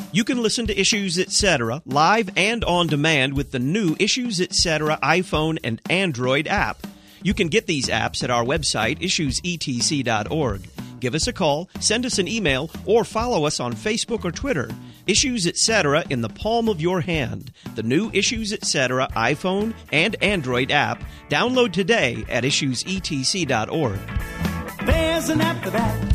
You can listen to Issues Etc. live and on demand with the new Issues Etc. iPhone and Android app. You can get these apps at our website, issuesetc.org. Give us a call, send us an email, or follow us on Facebook or Twitter. Issues Etc. in the palm of your hand. The new Issues Etc. iPhone and Android app. Download today at issuesetc.org. There's an app for that.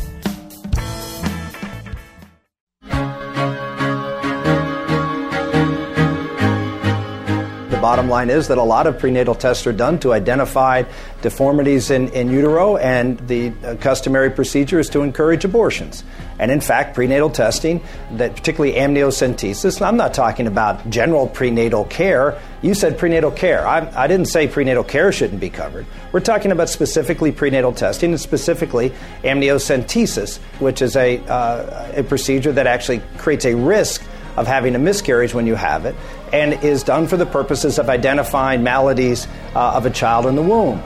Bottom line is that a lot of prenatal tests are done to identify deformities in utero, and the customary procedure is to encourage abortions. And in fact, prenatal testing, that particularly amniocentesis, and I'm not talking about general prenatal care. You said prenatal care. I didn't say prenatal care shouldn't be covered. We're talking about specifically prenatal testing, and specifically amniocentesis, which is a procedure that actually creates a risk of having a miscarriage when you have it, and is done for the purposes of identifying maladies of a child in the womb,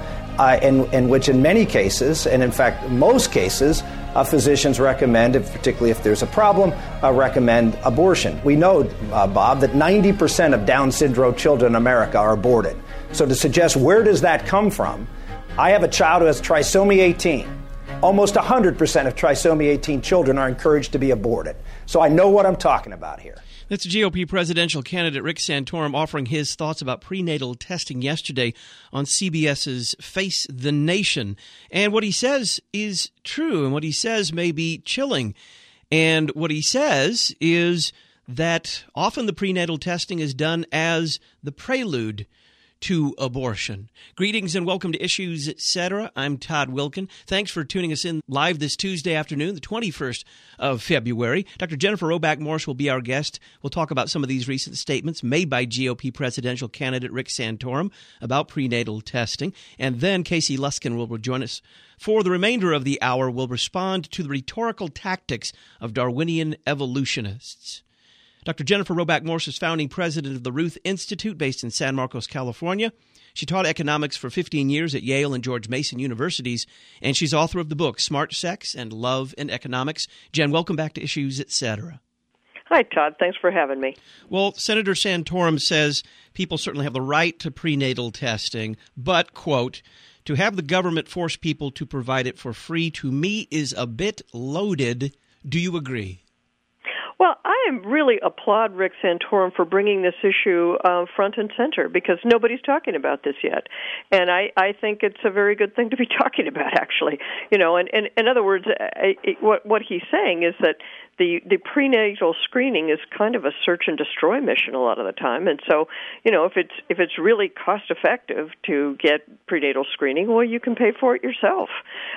in which in many cases, and in fact most cases, physicians recommend, particularly if there's a problem, recommend abortion. We know, Bob, that 90% of Down syndrome children in America are aborted. So to suggest where does that come from, I have a child who has trisomy 18. Almost 100% of trisomy 18 children are encouraged to be aborted. So I know what I'm talking about here. That's GOP presidential candidate Rick Santorum offering his thoughts about prenatal testing yesterday on CBS's Face the Nation. And what he says is true, and what he says may be chilling. And what he says is that often the prenatal testing is done as the prelude to abortion. Greetings and welcome to Issues Etc. I'm Todd Wilkin. Thanks for tuning us in live this Tuesday afternoon, the 21st of February. Dr. Jennifer Roback Morse will be our guest. We'll talk about some of these recent statements made by GOP presidential candidate Rick Santorum about prenatal testing. And then Casey Luskin will join us for the remainder of the hour. We'll respond to the rhetorical tactics of Darwinian evolutionists. Dr. Jennifer Roback Morse is founding president of the Ruth Institute based in San Marcos, California. She taught economics for 15 years at Yale and George Mason universities, and she's author of the book Smart Sex and Love in Economics. Jen, welcome back to Issues Etc. Hi, Todd. Thanks for having me. Well, Senator Santorum says people certainly have the right to prenatal testing, but, quote, to have the government force people to provide it for free, to me, is a bit loaded. Do you agree? Well, I really applaud Rick Santorum for bringing this issue front and center, because nobody's talking about this yet. And I think it's a very good thing to be talking about, actually. You know, and in other words, what he's saying is that the prenatal screening is kind of a search and destroy mission a lot of the time. And so, you know, if it's really cost effective to get prenatal screening, well, you can pay for it yourself.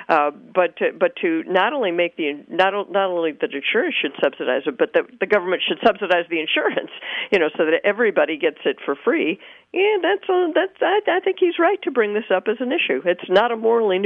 But to not only make not only that insurance should subsidize it, but the government should subsidize the insurance, you know, so that everybody gets it for free. And I think he's right to bring this up as an issue. It's not a morally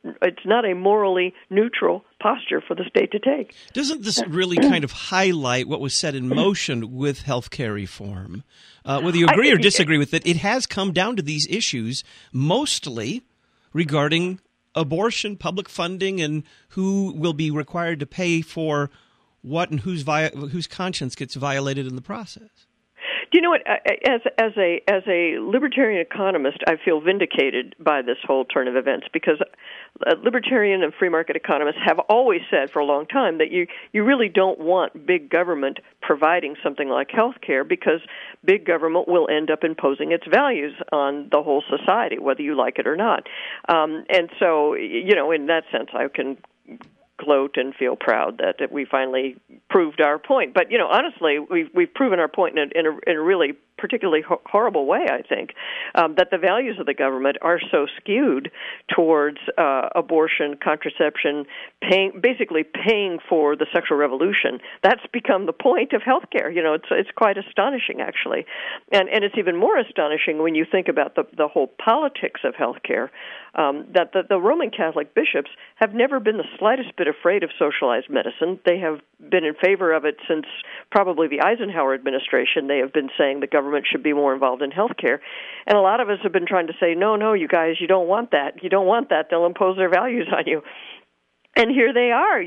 neutral posture for the state to take. Doesn't this really kind of highlight what was set in motion with health care reform? Whether you agree or disagree with it, it has come down to these issues, mostly regarding abortion, public funding, and who will be required to pay for what and whose conscience gets violated in the process. Do you know what? As a libertarian economist, I feel vindicated by this whole turn of events, because libertarian and free market economists have always said for a long time that you really don't want big government providing something like health care, because big government will end up imposing its values on the whole society, whether you like it or not. And so, you know, in that sense, I can gloat and feel proud that we finally proved our point. But, you know, honestly, we've proven our point in a really particularly horrible way, I think, that the values of the government are so skewed towards abortion, contraception, basically paying for the sexual revolution. That's become the point of health care. You know, it's quite astonishing, actually. And it's even more astonishing when you think about the whole politics of health care, that the Roman Catholic bishops have never been the slightest bit afraid of socialized medicine. They have been in favor of it since probably the Eisenhower administration. They have been saying the government should be more involved in health care. And a lot of us have been trying to say, no, you guys, you don't want that. You don't want that. They'll impose their values on you. And here they are,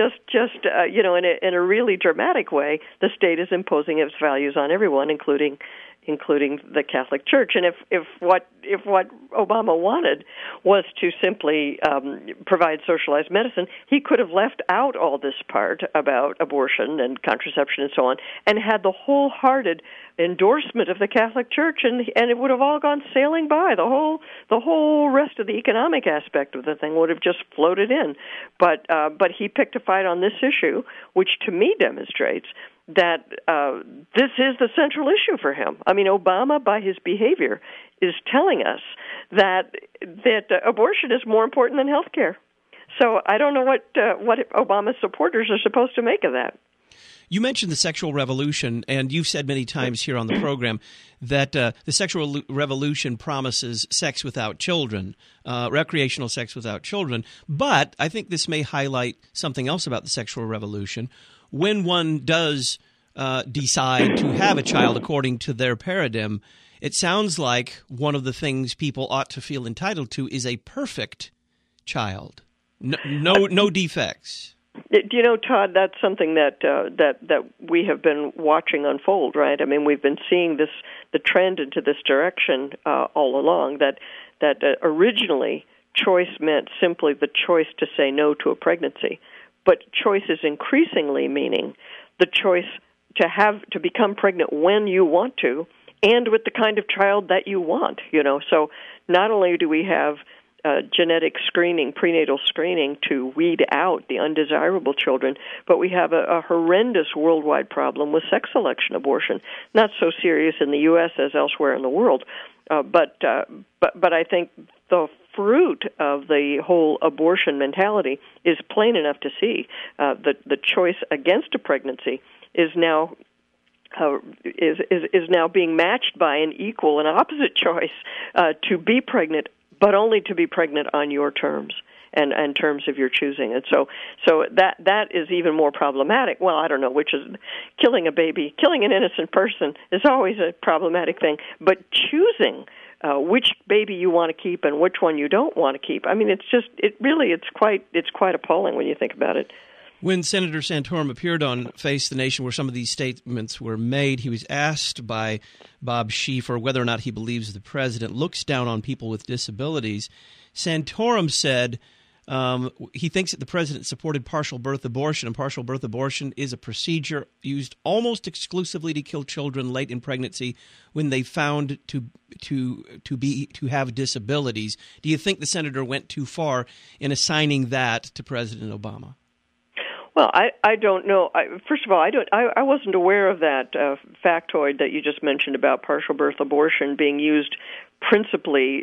in a really dramatic way, the state is imposing its values on everyone, including the Catholic Church. And if what Obama wanted was to simply provide socialized medicine, he could have left out all this part about abortion and contraception and so on, and had the wholehearted endorsement of the Catholic Church, and it would have all gone sailing by. The whole rest of the economic aspect of the thing would have just floated in. But he picked a fight on this issue, which to me demonstrates that this is the central issue for him. I mean, Obama, by his behavior, is telling us that abortion is more important than health care. So I don't know what Obama's supporters are supposed to make of that. You mentioned the sexual revolution, and you've said many times here on the program that the sexual revolution promises sex without children, recreational sex without children. But I think this may highlight something else about the sexual revolution. When one does decide to have a child according to their paradigm, it sounds like one of the things people ought to feel entitled to is a perfect child, no defects. Do you know, Todd, that's something that we have been watching unfold, right? I mean, we've been seeing the trend into this direction all along, that originally choice meant simply the choice to say no to a pregnancy. But choice is increasingly meaning the choice to become pregnant when you want to and with the kind of child that you want, So not only do we have genetic screening, prenatal screening to weed out the undesirable children, but we have a horrendous worldwide problem with sex selection abortion. Not so serious in the U.S. as elsewhere in the world, but I think the fruit of the whole abortion mentality is plain enough to see. The choice against a pregnancy is now is now being matched by an equal and opposite choice to be pregnant, but only to be pregnant on your terms and terms of your choosing. And so that is even more problematic. Well, I don't know which is killing a baby, killing an innocent person is always a problematic thing, but choosing which baby you want to keep and which one you don't want to keep. I mean, it's quite appalling when you think about it. When Senator Santorum appeared on Face the Nation, where some of these statements were made, he was asked by Bob Schieffer whether or not he believes the president looks down on people with disabilities. Santorum said he thinks that the president supported partial birth abortion, and partial birth abortion is a procedure used almost exclusively to kill children late in pregnancy when they found to have disabilities. Do you think the senator went too far in assigning that to President Obama? Well, I don't know. First of all, I wasn't aware of that factoid that you just mentioned about partial birth abortion being used principally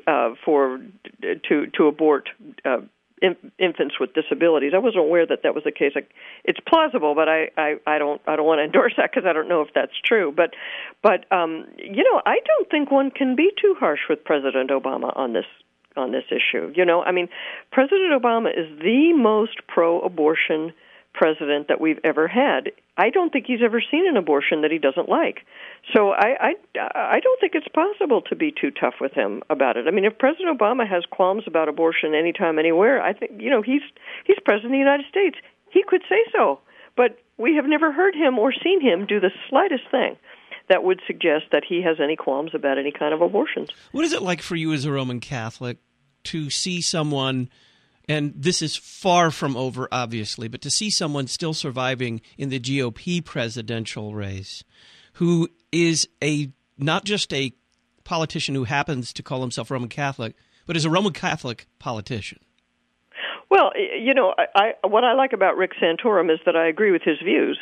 to abort infants with disabilities. I wasn't aware that was the case. It's plausible, but I don't want to endorse that because I don't know if that's true. But I don't think one can be too harsh with President Obama on this issue. I mean, President Obama is the most pro-abortion president that we've ever had. I don't think he's ever seen an abortion that he doesn't like. So I don't think it's possible to be too tough with him about it. I mean, if President Obama has qualms about abortion anytime, anywhere, I think, he's president of the United States. He could say so. But we have never heard him or seen him do the slightest thing that would suggest that he has any qualms about any kind of abortions. What is it like for you as a Roman Catholic to see someone, and this is far from over, obviously, but to see someone still surviving in the GOP presidential race who is not just a politician who happens to call himself Roman Catholic, but is a Roman Catholic politician? Well, what I like about Rick Santorum is that I agree with his views.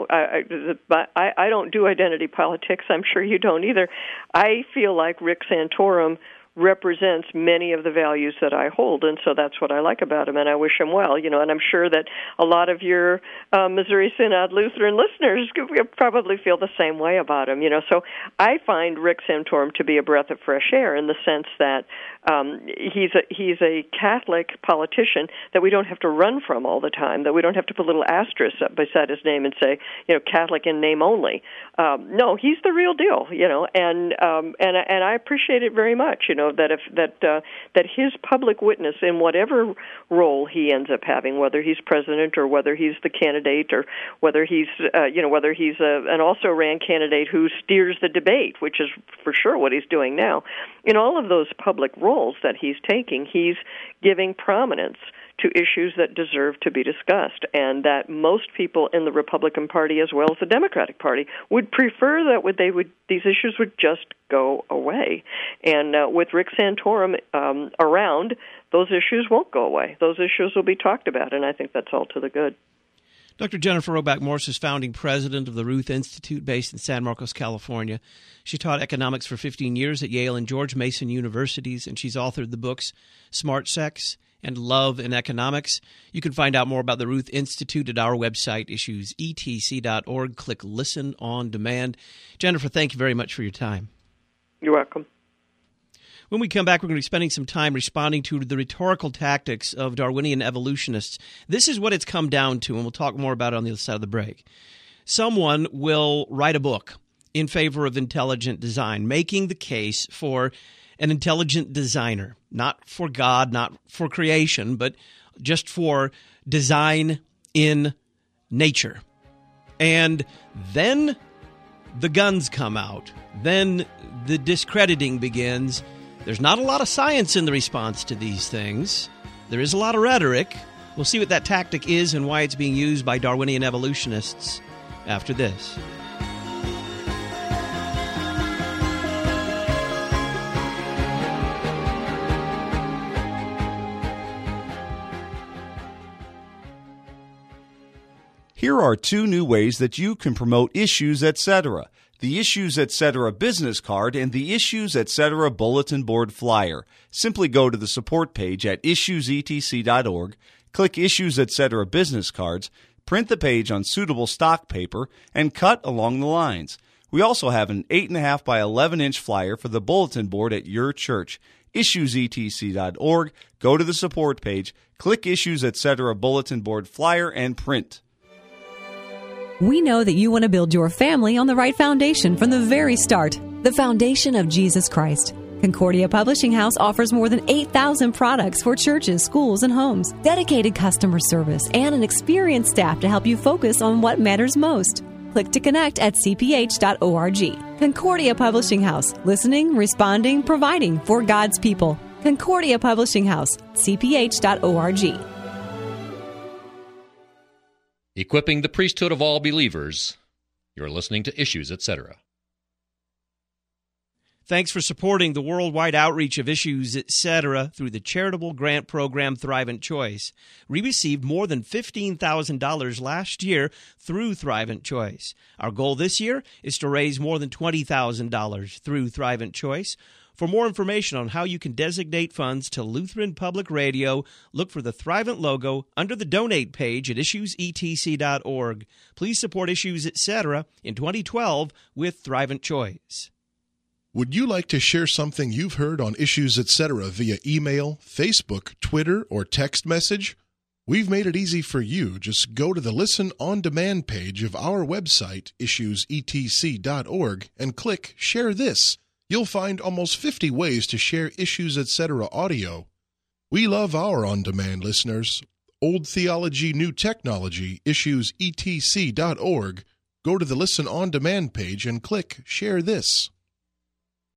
I don't do identity politics. I'm sure you don't either. I feel like Rick Santorum represents many of the values that I hold, and so that's what I like about him, and I wish him well, and I'm sure that a lot of your Missouri Synod Lutheran listeners probably feel the same way about him, So I find Rick Santorum to be a breath of fresh air in the sense that he's a Catholic politician that we don't have to run from all the time, that we don't have to put little asterisks up beside his name and say, Catholic in name only. No, he's the real deal, and I appreciate it very much, that his public witness in whatever role he ends up having, whether he's president or whether he's the candidate or whether he's an also-ran candidate who steers the debate, which is for sure what he's doing now. In all of those public roles that he's taking, he's giving prominence to issues that deserve to be discussed, and that most people in the Republican Party as well as the Democratic Party would prefer that these issues would just go away. And with Rick Santorum around, those issues won't go away. Those issues will be talked about, and I think that's all to the good. Dr. Jennifer Roback Morse is founding president of the Ruth Institute based in San Marcos, California. She taught economics for 15 years at Yale and George Mason universities, and she's authored the books Smart Sex and Love in Economics. You can find out more about the Ruth Institute at our website, issuesetc.org. Click Listen on Demand. Jennifer, thank you very much for your time. You're welcome. When we come back, we're going to be spending some time responding to the rhetorical tactics of Darwinian evolutionists. This is what it's come down to, and we'll talk more about it on the other side of the break. Someone will write a book in favor of intelligent design, making the case for an intelligent designer, not for God, not for creation, but just for design in nature. And then the guns come out. Then the discrediting begins. There's not a lot of science in the response to these things. There is a lot of rhetoric. We'll see what that tactic is and why it's being used by Darwinian evolutionists after this. Here are 2 new ways that you can promote Issues Etc. The Issues Etc. business card and the Issues Etc. bulletin board flyer. Simply go to the support page at issuesetc.org, click Issues Etc. business cards, print the page on suitable stock paper, and cut along the lines. We also have an 8.5 by 11-inch flyer for the bulletin board at your church. Issuesetc.org, go to the support page, click Issues Etc. bulletin board flyer, and print. We know that you want to build your family on the right foundation from the very start, the foundation of Jesus Christ. Concordia Publishing House offers more than 8,000 products for churches, schools, and homes, dedicated customer service, and an experienced staff to help you focus on what matters most. Click to connect at cph.org. Concordia Publishing House, listening, responding, providing for God's people. Concordia Publishing House, cph.org. Equipping the priesthood of all believers. You're listening to Issues, Etc. Thanks for supporting the worldwide outreach of Issues, Etc. through the charitable grant program Thrivent Choice. We received more than $15,000 last year through Thrivent Choice. Our goal this year is to raise more than $20,000 through Thrivent Choice. For more information on how you can designate funds to Lutheran Public Radio, look for the Thrivent logo under the Donate page at issuesetc.org. Please support Issues, Etc. in 2012 with Thrivent Choice. Would you like to share something you've heard on Issues, Etc. via email, Facebook, Twitter, or text message? We've made it easy for you. Just go to the Listen on Demand page of our website, issuesetc.org, and click Share This. You'll find almost 50 ways to share Issues, Etc. audio. We love our on-demand listeners. Old Theology, New Technology, issuesetc.org. Go to the Listen on Demand page and click Share This.